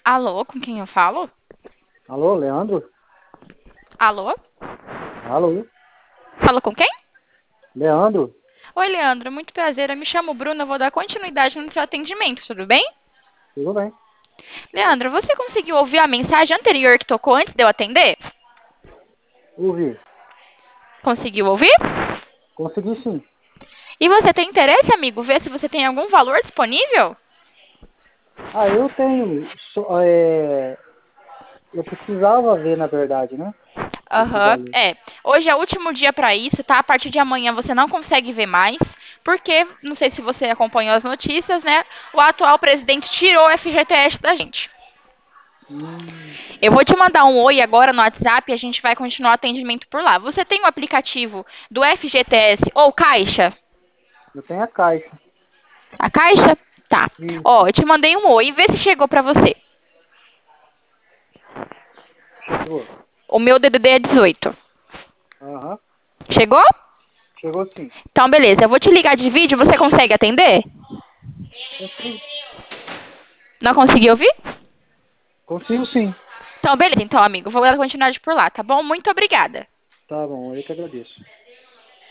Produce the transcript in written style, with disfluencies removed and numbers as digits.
Alô, com quem eu falo? Alô, Leandro? Alô? Alô? Falo com quem? Leandro? Oi, Leandro, muito prazer. Eu me chamo Bruna, eu vou dar continuidade no seu atendimento, tudo bem? Tudo bem? Leandro, você conseguiu ouvir a mensagem anterior que tocou antes de eu atender? Ouvi. Conseguiu ouvir? Consegui sim. E você tem interesse, amigo, ver se você tem algum valor disponível? Ah, eu tenho. Eu precisava ver, na verdade, né? Esse Aham, valor. é. Hoje é o último dia para isso, tá? A partir de amanhã você não consegue ver mais, porque, não sei se você acompanhou as notícias, né? O atual presidente tirou o FGTS da gente. Hum, Eu vou te mandar um oi agora no WhatsApp e a gente vai continuar o atendimento por lá. Você tem o aplicativo do FGTS ou Caixa? eu tenho a caixa. A Caixa? Tá. Isso. Ó, eu te mandei um oi, vê se chegou pra você. Chegou. O meu DDD é 18. Aham. Chegou? Chegou sim. Então, beleza. Eu vou te ligar de vídeo, você consegue atender? Consigo. Não conseguiu ouvir? Consigo sim. Então, beleza. Então, amigo, vou dar continuidade por lá, tá bom? Muito obrigada. Tá bom, eu que agradeço.